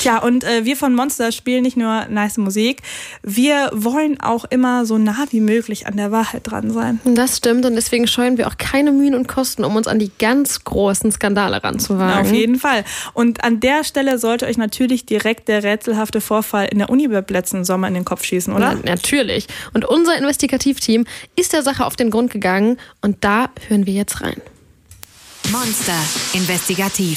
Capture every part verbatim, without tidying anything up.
Ja, und äh, wir von Monster spielen nicht nur nice Musik, wir wollen auch immer so nah wie möglich an der Wahrheit dran sein. Das stimmt und deswegen scheuen wir auch keine Mühen und Kosten, um uns an die ganz großen Skandale ranzuwagen. Ja, auf jeden Fall. Und an der Stelle sollte euch natürlich direkt der rätselhafte Vorfall in der Unibib letzten Sommer in den Kopf schießen, oder? Ja, natürlich. Und unser Investigativteam ist der Sache auf den Grund gegangen und da hören wir jetzt rein. Monster Investigativ.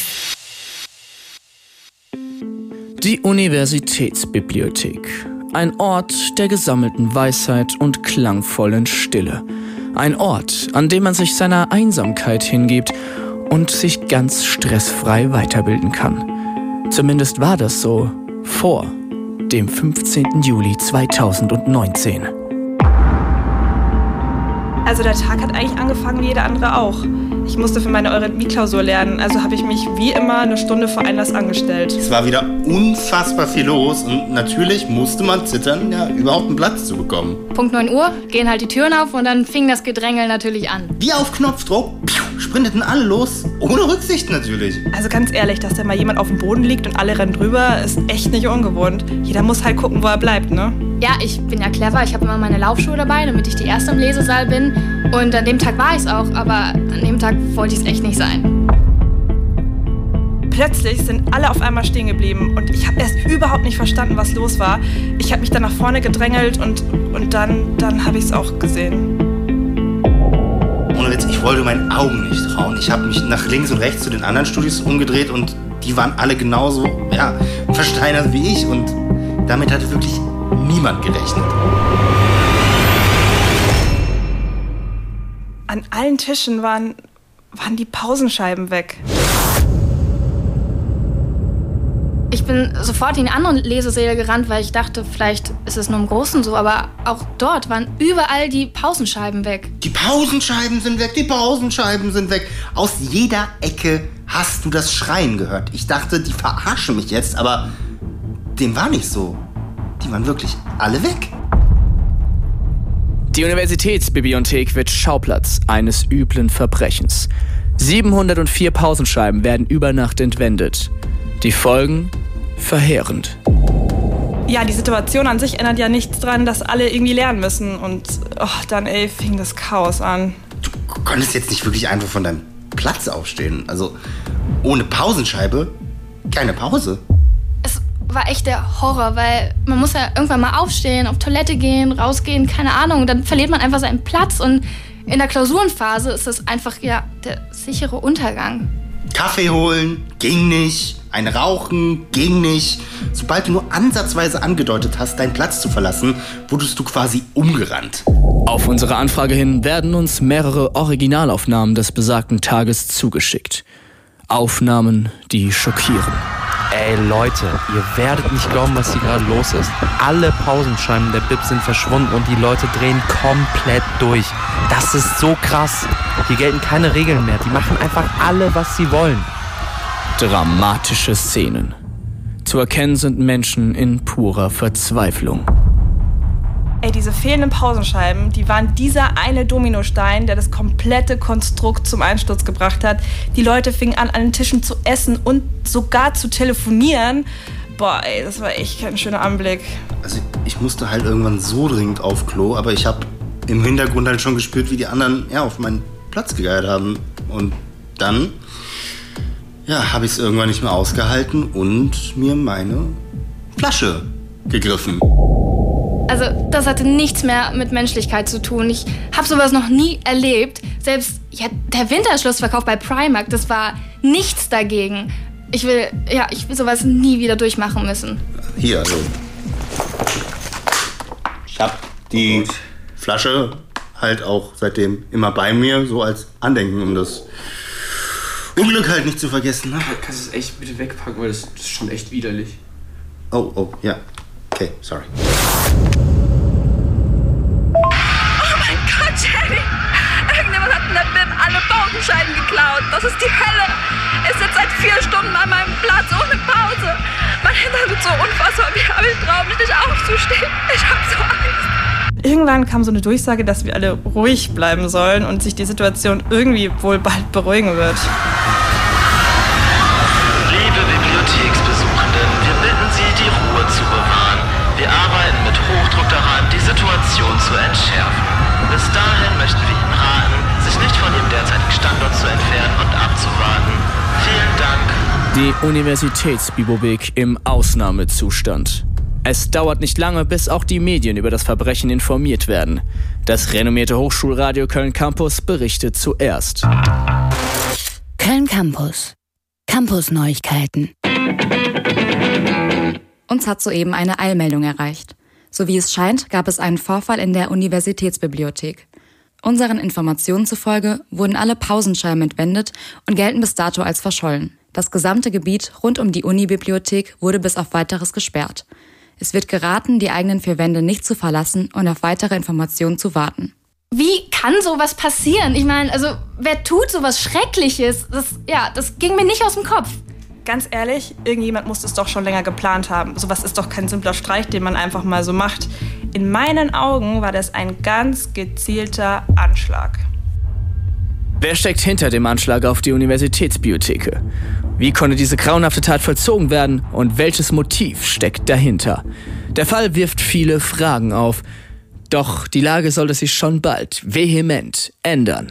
Die Universitätsbibliothek. Ein Ort der gesammelten Weisheit und klangvollen Stille. Ein Ort, an dem man sich seiner Einsamkeit hingibt und sich ganz stressfrei weiterbilden kann. Zumindest war das so vor dem fünfzehnten Juli zweitausendneunzehn. Also der Tag hat eigentlich angefangen wie jeder andere auch. Ich musste für meine Eurythmie-Klausur lernen, also habe ich mich wie immer eine Stunde vor Einlass angestellt. Es war wieder unfassbar viel los und natürlich musste man zittern, ja, überhaupt einen Platz zu bekommen. Punkt neun Uhr gehen halt die Türen auf und dann fing das Gedrängel natürlich an. Wie auf Knopfdruck sprinteten alle los, ohne Rücksicht natürlich. Also ganz ehrlich, dass da mal jemand auf dem Boden liegt und alle rennen drüber, ist echt nicht ungewohnt. Jeder muss halt gucken, wo er bleibt, ne? Ja, ich bin ja clever, ich habe immer meine Laufschuhe dabei, damit ich die Erste im Lesesaal bin. Und an dem Tag war ich es auch, aber an dem Tag wollte ich es echt nicht sein. Plötzlich sind alle auf einmal stehen geblieben und ich habe erst überhaupt nicht verstanden, was los war. Ich habe mich dann nach vorne gedrängelt und, und dann, dann habe ich es auch gesehen. Ohne Witz, ich wollte meinen Augen nicht trauen. Ich habe mich nach links und rechts zu den anderen Studis umgedreht und die waren alle genauso, ja, versteinert wie ich und damit hatte wirklich niemand gerechnet. An allen Tischen waren, waren die Pausenscheiben weg. Ich bin sofort in die anderen Lesesäle gerannt, weil ich dachte, vielleicht ist es nur im Großen so, aber auch dort waren überall die Pausenscheiben weg. Die Pausenscheiben sind weg, die Pausenscheiben sind weg. Aus jeder Ecke hast du das Schreien gehört. Ich dachte, die verarschen mich jetzt, aber dem war nicht so. Die waren wirklich alle weg. Die Universitätsbibliothek wird Schauplatz eines üblen Verbrechens. siebenhundertvier Pausenscheiben werden über Nacht entwendet. Die Folgen verheerend. Ja, die Situation an sich ändert ja nichts dran, dass alle irgendwie lernen müssen. Und oh, dann ey, fing das Chaos an. Du konntest jetzt nicht wirklich einfach von deinem Platz aufstehen. Also ohne Pausenscheibe keine Pause. Es war echt der Horror, weil man muss ja irgendwann mal aufstehen, auf Toilette gehen, rausgehen, keine Ahnung. Dann verliert man einfach seinen Platz und in der Klausurenphase ist das einfach ja der sichere Untergang. Kaffee holen ging nicht, ein Rauchen ging nicht. Sobald du nur ansatzweise angedeutet hast, deinen Platz zu verlassen, wurdest du quasi umgerannt. Auf unsere Anfrage hin werden uns mehrere Originalaufnahmen des besagten Tages zugeschickt. Aufnahmen, die schockieren. Ey Leute, ihr werdet nicht glauben, was hier gerade los ist. Alle Pausenscheiben der Bib sind verschwunden und die Leute drehen komplett durch. Das ist so krass. Hier gelten keine Regeln mehr. Die machen einfach alle, was sie wollen. Dramatische Szenen. Zu erkennen sind Menschen in purer Verzweiflung. Ey, diese fehlenden Pausenscheiben, die waren dieser eine Dominostein, der das komplette Konstrukt zum Einsturz gebracht hat. Die Leute fingen an, an den Tischen zu essen und sogar zu telefonieren. Boah, ey, das war echt kein schöner Anblick. Also ich musste halt irgendwann so dringend auf Klo, aber ich habe im Hintergrund halt schon gespürt, wie die anderen ja, auf meinen Platz gegeiert haben. Und dann ja, habe ich es irgendwann nicht mehr ausgehalten und mir meine Flasche gegriffen. Also das hatte nichts mehr mit Menschlichkeit zu tun. Ich habe sowas noch nie erlebt. Selbst ja, der Winterschlussverkauf bei Primark, das war nichts dagegen. Ich will, ja, ich will sowas nie wieder durchmachen müssen. Hier, also. Ich habe die Gut. Flasche halt auch seitdem immer bei mir, so als Andenken, um das Unglück halt nicht zu vergessen. Ne? Kannst du es echt bitte wegpacken, weil das, das ist schon echt widerlich. Oh, oh, ja. Okay, sorry. Jerry, irgendjemand hat in der Bib alle Pausenscheiben geklaut. Das ist die Hölle. Ich sitze seit vier Stunden an meinem Platz ohne Pause. Mein Hintern tut so unfassbar weh, aber ich traue mich nicht aufzustehen. Ich habe so Angst. Irgendwann kam so eine Durchsage, dass wir alle ruhig bleiben sollen und sich die Situation irgendwie wohl bald beruhigen wird. Liebe Bibliotheksbesuchenden, wir bitten Die Universitätsbibliothek im Ausnahmezustand. Es dauert nicht lange, bis auch die Medien über das Verbrechen informiert werden. Das renommierte Hochschulradio Köln Campus berichtet zuerst. Köln Campus. Campus-Neuigkeiten. Uns hat soeben eine Eilmeldung erreicht. So wie es scheint, gab es einen Vorfall in der Universitätsbibliothek. Unseren Informationen zufolge wurden alle Pausenscheiben entwendet und gelten bis dato als verschollen. Das gesamte Gebiet rund um die Unibibliothek wurde bis auf Weiteres gesperrt. Es wird geraten, die eigenen vier Wände nicht zu verlassen und auf weitere Informationen zu warten. Wie kann sowas passieren? Ich meine, also wer tut sowas Schreckliches? Das, ja, das ging mir nicht aus dem Kopf. Ganz ehrlich, irgendjemand muss es doch schon länger geplant haben. Sowas ist doch kein simpler Streich, den man einfach mal so macht. In meinen Augen war das ein ganz gezielter Anschlag. Wer steckt hinter dem Anschlag auf die Universitätsbibliothek? Wie konnte diese grauenhafte Tat vollzogen werden und welches Motiv steckt dahinter? Der Fall wirft viele Fragen auf. Doch die Lage sollte sich schon bald vehement ändern.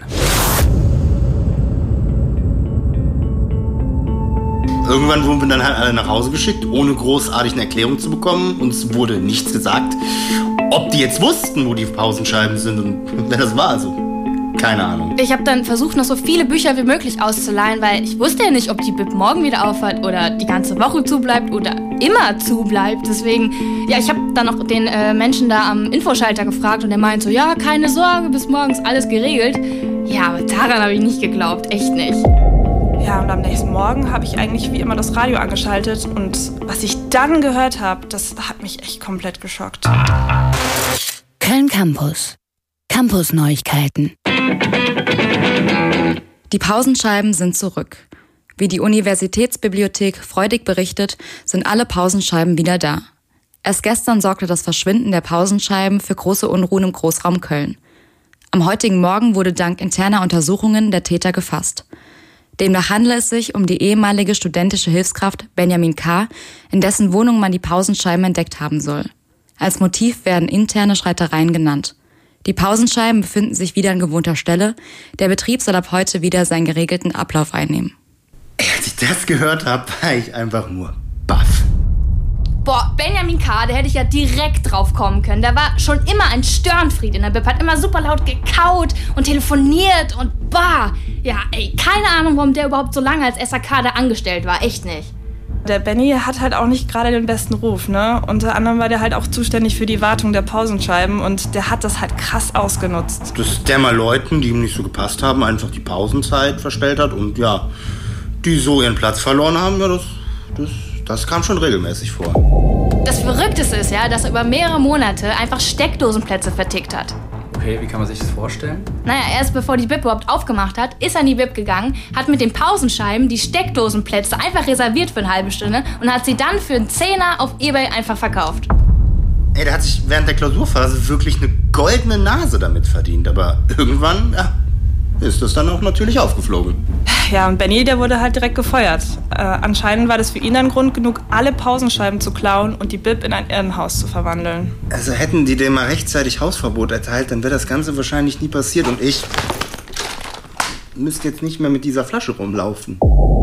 Irgendwann wurden wir dann halt alle nach Hause geschickt, ohne großartig eine Erklärung zu bekommen. Uns wurde nichts gesagt. Ob die jetzt wussten, wo die Pausenscheiben sind und wer das war, also keine Ahnung. Ich habe dann versucht, noch so viele Bücher wie möglich auszuleihen, weil ich wusste ja nicht, ob die Bib morgen wieder aufhat oder die ganze Woche zubleibt oder immer zubleibt. Deswegen, ja, ich habe dann noch den äh, Menschen da am Infoschalter gefragt und der meint so, ja, keine Sorge, bis morgens alles geregelt. Ja, aber daran habe ich nicht geglaubt, echt nicht. Ja, und am nächsten Morgen habe ich eigentlich wie immer das Radio angeschaltet und was ich dann gehört habe, das hat mich echt komplett geschockt. Köln Campus. Campus-Neuigkeiten. Die Pausenscheiben sind zurück. Wie die Universitätsbibliothek freudig berichtet, sind alle Pausenscheiben wieder da. Erst gestern sorgte das Verschwinden der Pausenscheiben für große Unruhen im Großraum Köln. Am heutigen Morgen wurde dank interner Untersuchungen der Täter gefasst. Demnach handelt es sich um die ehemalige studentische Hilfskraft Benjamin K., in dessen Wohnung man die Pausenscheiben entdeckt haben soll. Als Motiv werden interne Streitereien genannt. Die Pausenscheiben befinden sich wieder an gewohnter Stelle. Der Betrieb soll ab heute wieder seinen geregelten Ablauf einnehmen. Als ich das gehört habe, war ich einfach nur baff. Boah, Benjamin K., der hätte ich ja direkt drauf kommen können. Der war schon immer ein Störenfried in der Bib, hat immer super laut gekaut und telefoniert und bah. Ja, ey, keine Ahnung, warum der überhaupt so lange als S A K da angestellt war, echt nicht. Der Benny hat halt auch nicht gerade den besten Ruf, ne? Unter anderem war der halt auch zuständig für die Wartung der Pausenscheiben und der hat das halt krass ausgenutzt. Dass der mal Leuten, die ihm nicht so gepasst haben, einfach die Pausenzeit verstellt hat und ja, die so ihren Platz verloren haben, ja, das, das, das kam schon regelmäßig vor. Das Verrückteste ist ja, dass er über mehrere Monate einfach Steckdosenplätze vertickt hat. Okay, wie kann man sich das vorstellen? Naja, erst bevor die Bib überhaupt aufgemacht hat, ist er in die Bib gegangen, hat mit den Pausenscheiben die Steckdosenplätze einfach reserviert für eine halbe Stunde und hat sie dann für einen Zehner auf eBay einfach verkauft. Ey, der hat sich während der Klausurphase wirklich eine goldene Nase damit verdient, aber irgendwann, ja, ist das dann auch natürlich aufgeflogen. Ja, und Benny, der wurde halt direkt gefeuert. Äh, anscheinend war das für ihn dann Grund genug, alle Pausenscheiben zu klauen und die Bib in ein Irrenhaus zu verwandeln. Also hätten die dem mal rechtzeitig Hausverbot erteilt, dann wäre das Ganze wahrscheinlich nie passiert und ich müsste jetzt nicht mehr mit dieser Flasche rumlaufen.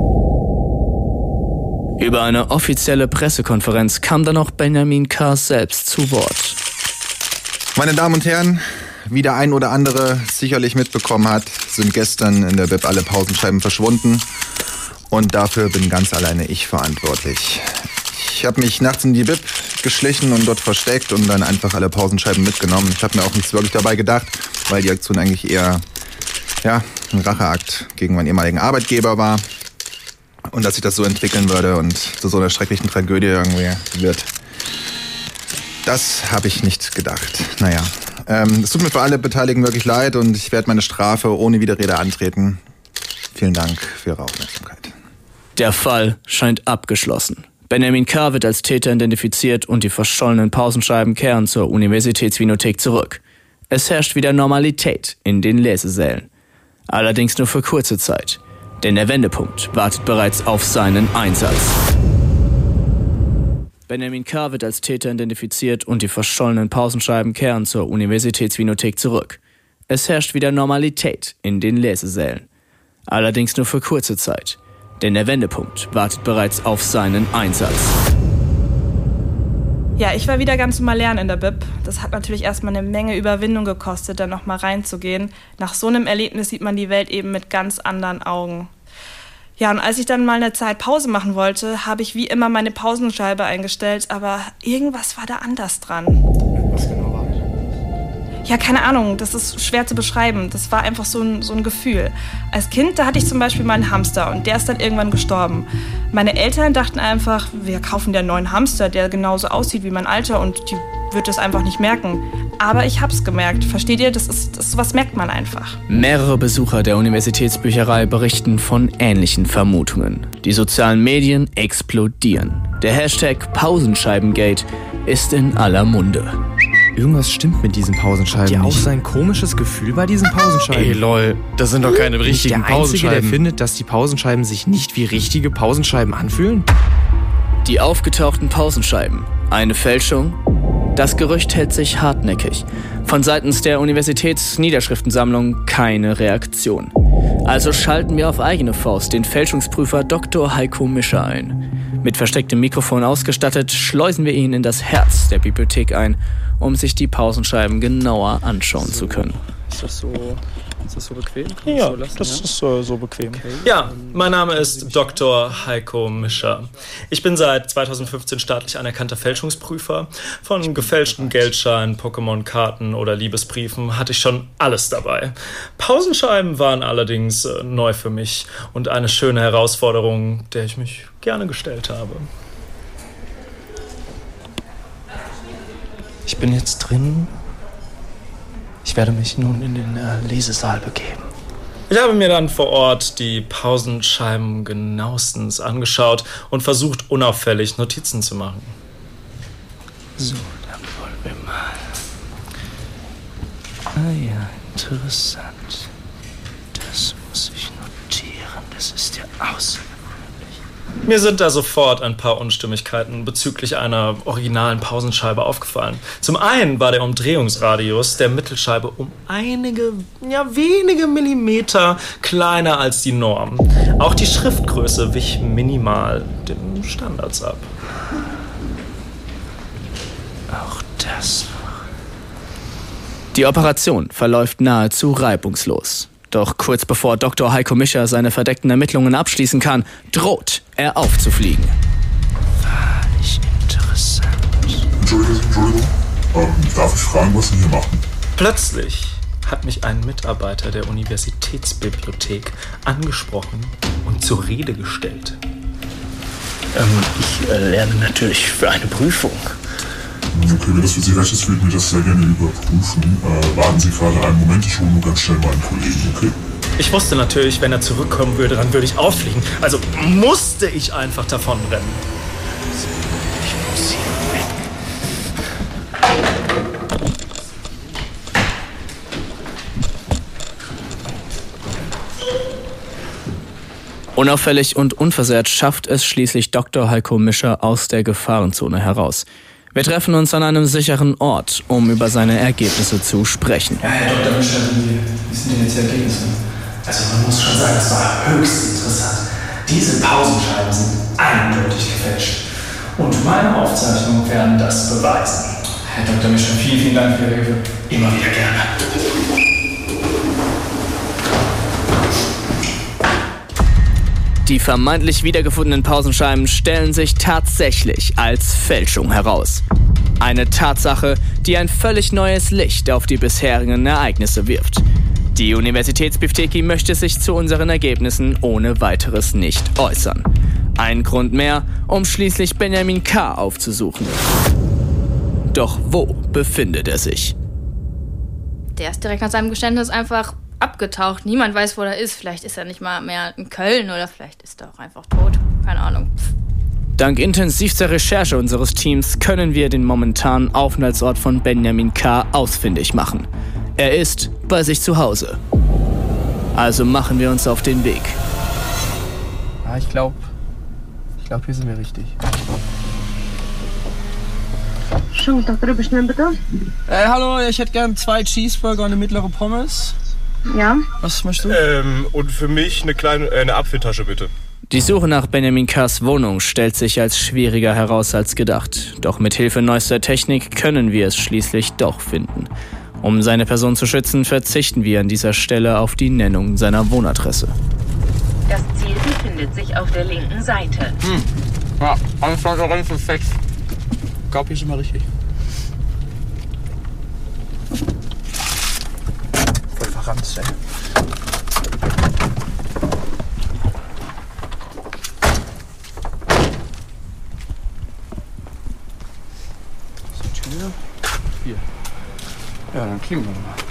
Über eine offizielle Pressekonferenz kam dann auch Benjamin K. selbst zu Wort. Meine Damen und Herren, wie der ein oder andere sicherlich mitbekommen hat, sind gestern in der Bib alle Pausenscheiben verschwunden. Und dafür bin ganz alleine ich verantwortlich. Ich habe mich nachts in die Bib geschlichen und dort versteckt und dann einfach alle Pausenscheiben mitgenommen. Ich habe mir auch nichts wirklich dabei gedacht, weil die Aktion eigentlich eher ja, ein Racheakt gegen meinen ehemaligen Arbeitgeber war. Und dass sich das so entwickeln würde und zu so einer schrecklichen Tragödie irgendwie wird. Das habe ich nicht gedacht. Naja. Ähm, es tut mir für alle Beteiligten wirklich leid und ich werde meine Strafe ohne Widerrede antreten. Vielen Dank für Ihre Aufmerksamkeit. Der Fall scheint abgeschlossen. Benjamin K. wird als Täter identifiziert und die verschollenen Pausenscheiben kehren zur Universitätsvinothek zurück. Es herrscht wieder Normalität in den Lesesälen. Allerdings nur für kurze Zeit, denn der Wendepunkt wartet bereits auf seinen Einsatz. Benjamin K. wird als Täter identifiziert und die verschollenen Pausenscheiben kehren zur Universitätsvinothek zurück. Es herrscht wieder Normalität in den Lesesälen. Allerdings nur für kurze Zeit, Denn der Wendepunkt wartet bereits auf seinen Einsatz. Ja, ich war wieder ganz normal lernen in der Bib. Das hat natürlich erstmal eine Menge Überwindung gekostet, da nochmal reinzugehen. Nach so einem Erlebnis sieht man die Welt eben mit ganz anderen Augen. Ja, und als ich dann mal eine Zeit Pause machen wollte, habe ich wie immer meine Pausenscheibe eingestellt, aber irgendwas war da anders dran. Was genau war das? Ja, keine Ahnung, das ist schwer zu beschreiben. Das war einfach so ein, so ein Gefühl. Als Kind, da hatte ich zum Beispiel mal einen Hamster und der ist dann irgendwann gestorben. Meine Eltern dachten einfach, wir kaufen dir einen neuen Hamster, der genauso aussieht wie mein Alter und die wird das einfach nicht merken. Aber ich hab's gemerkt. Versteht ihr? Das ist, das, was merkt man einfach. Mehrere Besucher der Universitätsbücherei berichten von ähnlichen Vermutungen. Die sozialen Medien explodieren. Der Hashtag Pausenscheibengate ist in aller Munde. Irgendwas stimmt mit diesen Pausenscheiben Habt ihr nicht. auch so ein komisches Gefühl bei diesen Pausenscheiben? Ey, lol, das sind doch keine richtigen der Einzige, Pausenscheiben. der findet, dass die Pausenscheiben sich nicht wie richtige Pausenscheiben anfühlen? Die aufgetauchten Pausenscheiben. Eine Fälschung? Das Gerücht hält sich hartnäckig. Von seitens der Universitätsniederschriftensammlung keine Reaktion. Also schalten wir auf eigene Faust den Fälschungsprüfer Doktor Heiko Mischer ein. Mit verstecktem Mikrofon ausgestattet, schleusen wir ihn in das Herz der Bibliothek ein, um sich die Pausenscheiben genauer anschauen so, zu können. Ist das so, ist das so bequem? Kann ja, so lassen, das ja? ist äh, so bequem. Okay. Ja, mein Name ist Doktor Heiko Mischer. Ich bin seit zweitausendfünfzehn staatlich anerkannter Fälschungsprüfer. Von gefälschten Geldscheinen, Pokémon-Karten oder Liebesbriefen hatte ich schon alles dabei. Pausenscheiben waren allerdings äh, neu für mich und eine schöne Herausforderung, der ich mich gerne gestellt habe. Ich bin jetzt drin. Ich werde mich nun in den äh, Lesesaal begeben. Ich habe mir dann vor Ort die Pausenscheiben genauestens angeschaut und versucht, unauffällig Notizen zu machen. So, dann wollen wir mal. Ah ja, interessant. Das muss ich notieren. Das ist ja außergewöhnlich. Mir sind da sofort ein paar Unstimmigkeiten bezüglich einer originalen Pausenscheibe aufgefallen. Zum einen war der Umdrehungsradius der Mittelscheibe um einige, ja wenige Millimeter kleiner als die Norm. Auch die Schriftgröße wich minimal den Standards ab. Auch das noch. Die Operation verläuft nahezu reibungslos. Doch kurz bevor Doktor Heiko Mischer seine verdeckten Ermittlungen abschließen kann, droht er aufzufliegen. Wahrlich interessant. Entschuldigung, Entschuldigung. Ähm, darf ich fragen, was Sie hier machen? Plötzlich hat mich ein Mitarbeiter der Universitätsbibliothek angesprochen und zur Rede gestellt. Ähm, ich äh, lerne natürlich für eine Prüfung. Okay, wenn das für Sie recht ist, würde ich mir das sehr gerne überprüfen. Äh, warten Sie gerade einen Moment, ich hole nur ganz schnell meinen Kollegen, okay? Ich wusste natürlich, wenn er zurückkommen würde, dann würde ich auffliegen. Also musste ich einfach davonrennen. Ich muss hier weg. Unauffällig und unversehrt schafft es schließlich Doktor Heiko Mischer aus der Gefahrenzone heraus. Wir treffen uns an einem sicheren Ort, um über seine Ergebnisse zu sprechen. Ja, Herr Doktor Mischer, wie, wie sind denn jetzt die Ergebnisse? Also man muss schon sagen, es war höchst interessant. Diese Pausenscheiben sind eindeutig gefälscht. Und meine Aufzeichnungen werden das beweisen. Herr Doktor Mischer, vielen, vielen Dank für Ihre Hilfe. Immer wieder gerne. Die vermeintlich wiedergefundenen Pausenscheiben stellen sich tatsächlich als Fälschung heraus. Eine Tatsache, die ein völlig neues Licht auf die bisherigen Ereignisse wirft. Die Universitätsbibliothek möchte sich zu unseren Ergebnissen ohne weiteres nicht äußern. Ein Grund mehr, um schließlich Benjamin K. aufzusuchen. Doch wo befindet er sich? Der ist direkt nach seinem Geständnis einfach abgetaucht. Niemand weiß, wo er ist. Vielleicht ist er nicht mal mehr in Köln oder vielleicht ist er auch einfach tot. Keine Ahnung. Dank intensivster Recherche unseres Teams können wir den momentanen Aufenthaltsort von Benjamin K. ausfindig machen. Er ist bei sich zu Hause. Also machen wir uns auf den Weg. Ah, ich glaube, ich glaube, hier sind wir richtig. Schönen guten Tag, drüber schnell bitte. Äh, hallo, ich hätte gern zwei Cheeseburger und eine mittlere Pommes. Ja. Was möchtest du? Ähm, und für mich eine kleine, äh, eine Apfeltasche, bitte. Die Suche nach Benjamin K.'s Wohnung stellt sich als schwieriger heraus als gedacht. Doch mit Hilfe neuester Technik können wir es schließlich doch finden. Um seine Person zu schützen, verzichten wir an dieser Stelle auf die Nennung seiner Wohnadresse. Das Ziel befindet sich auf der linken Seite. Hm. Ja, alles war ganz perfekt. Ich glaube, hier ist immer richtig. Voll verranzt, ey. Hier. Ja, dann klingeln wir mal.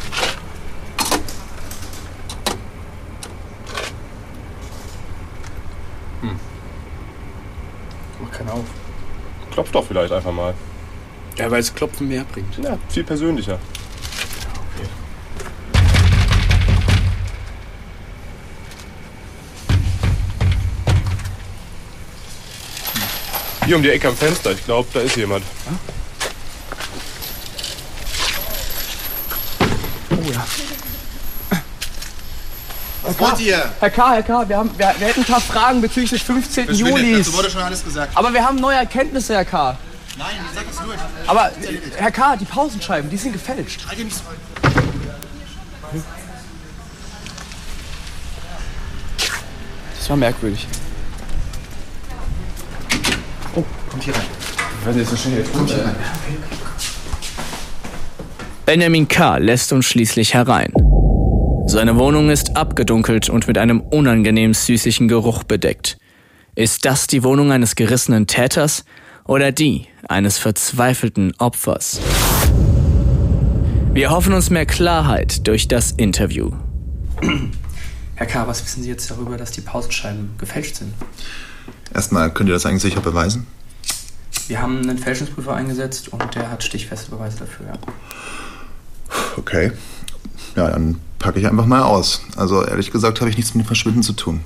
Hm. Mach keinen auf. Klopf doch vielleicht einfach mal. Ja, weil es Klopfen mehr bringt. Ja, viel persönlicher. Okay. Hier um die Ecke am Fenster. Ich glaube, da ist jemand. Ja? Oh ja. Was wollt ihr? Herr K., Herr K., wir, haben, wir, wir hätten ein paar Fragen bezüglich des fünfzehnten Juli. Dazu wurde schon alles gesagt. Aber wir haben neue Erkenntnisse, Herr K. Nein, sag es durch. Aber, Herr K., die Pausenscheiben, die sind gefälscht. Streite nicht so. Das war merkwürdig. Oh, kommt hier rein. Wir werden jetzt so schnell jetzt kommt hier rein. Benjamin K. lässt uns schließlich herein. Seine Wohnung ist abgedunkelt und mit einem unangenehm süßlichen Geruch bedeckt. Ist das die Wohnung eines gerissenen Täters oder die eines verzweifelten Opfers? Wir hoffen uns mehr Klarheit durch das Interview. Herr K., was wissen Sie jetzt darüber, dass die Pausenscheiben gefälscht sind? Erstmal, könnt ihr das eigentlich sicher beweisen? Wir haben einen Fälschungsprüfer eingesetzt und der hat stichfeste Beweise dafür, ja. Okay. Ja, dann packe ich einfach mal aus. Also ehrlich gesagt habe ich nichts mit dem Verschwinden zu tun.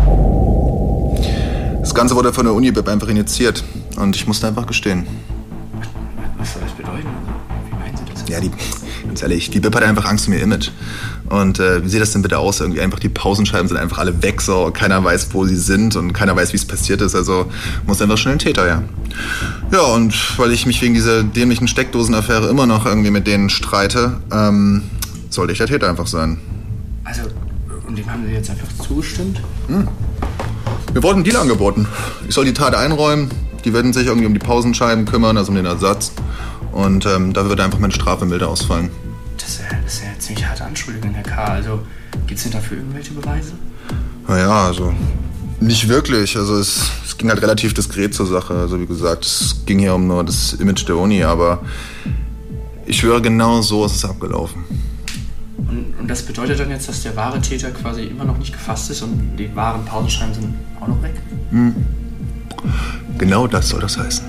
Das Ganze wurde von der Uni-Bib einfach initiiert und ich musste einfach gestehen. Was soll das bedeuten? Wie meinen Sie das? Ja, die, ganz ehrlich, die Bib hat einfach Angst um ihr Image. Und äh, wie sieht das denn bitte aus? Irgendwie einfach die Pausenscheiben sind einfach alle weg, so keiner weiß, wo sie sind und keiner weiß, wie es passiert ist. Also muss einfach schnell ein Täter her. Ja, und weil ich mich wegen dieser dämlichen Steckdosenaffäre immer noch irgendwie mit denen streite, ähm, sollte ich der Täter einfach sein. Also, und dem haben Sie jetzt einfach zugestimmt? Hm. Mir wurde ein Deal angeboten. Ich soll die Tat einräumen, die werden sich irgendwie um die Pausenscheiben kümmern, also um den Ersatz. Und ähm, da würde einfach meine Strafe milder ausfallen. Das ist ja, das ist ja eine ziemlich harte Anschuldigung, Herr K. Also, gibt's denn dafür irgendwelche Beweise? Naja, also nicht wirklich. Also es, es ging halt relativ diskret zur Sache. Also wie gesagt, es ging hier um nur das Image der Uni, aber ich schwöre, genau so ist es abgelaufen. Und, und das bedeutet dann jetzt, dass der wahre Täter quasi immer noch nicht gefasst ist und die wahren Pausenscheiben sind auch noch weg? Hm. Genau das soll das heißen.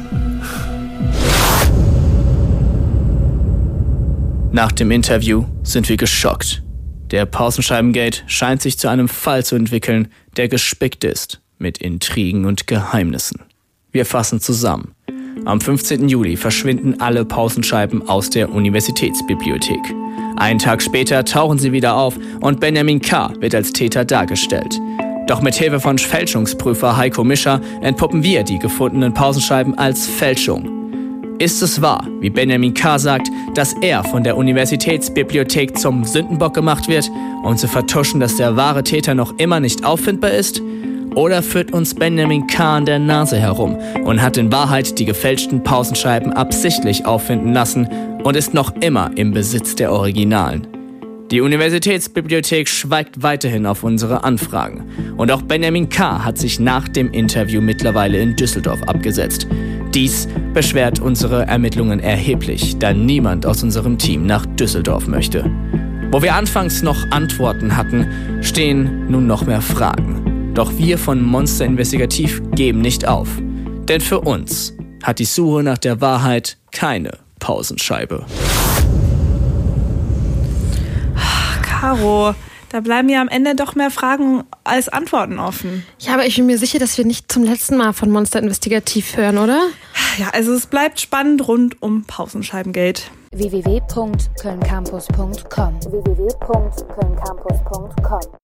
Nach dem Interview sind wir geschockt. Der Pausenscheibengate scheint sich zu einem Fall zu entwickeln, der gespickt ist mit Intrigen und Geheimnissen. Wir fassen zusammen. Am fünfzehnten Juli verschwinden alle Pausenscheiben aus der Universitätsbibliothek. Einen Tag später tauchen sie wieder auf und Benjamin K. wird als Täter dargestellt. Doch mit Hilfe von Fälschungsprüfer Heiko Mischer entpuppen wir die gefundenen Pausenscheiben als Fälschung. Ist es wahr, wie Benjamin K. sagt, dass er von der Universitätsbibliothek zum Sündenbock gemacht wird, um zu vertuschen, dass der wahre Täter noch immer nicht auffindbar ist? Oder führt uns Benjamin K. an der Nase herum und hat in Wahrheit die gefälschten Pausenscheiben absichtlich auffinden lassen und ist noch immer im Besitz der Originalen? Die Universitätsbibliothek schweigt weiterhin auf unsere Anfragen. Und auch Benjamin K. hat sich nach dem Interview mittlerweile in Düsseldorf abgesetzt. Dies beschwert unsere Ermittlungen erheblich, da niemand aus unserem Team nach Düsseldorf möchte. Wo wir anfangs noch Antworten hatten, stehen nun noch mehr Fragen. Doch wir von Monster Investigativ geben nicht auf. Denn für uns hat die Suche nach der Wahrheit keine Pausenscheibe. Caro, da bleiben ja am Ende doch mehr Fragen als Antworten offen. Ja, aber ich bin mir sicher, dass wir nicht zum letzten Mal von Monster Investigativ hören, oder? Ja, also es bleibt spannend rund um Pausenscheibengate. w w w punkt köln campus punkt com w w w punkt köln campus punkt com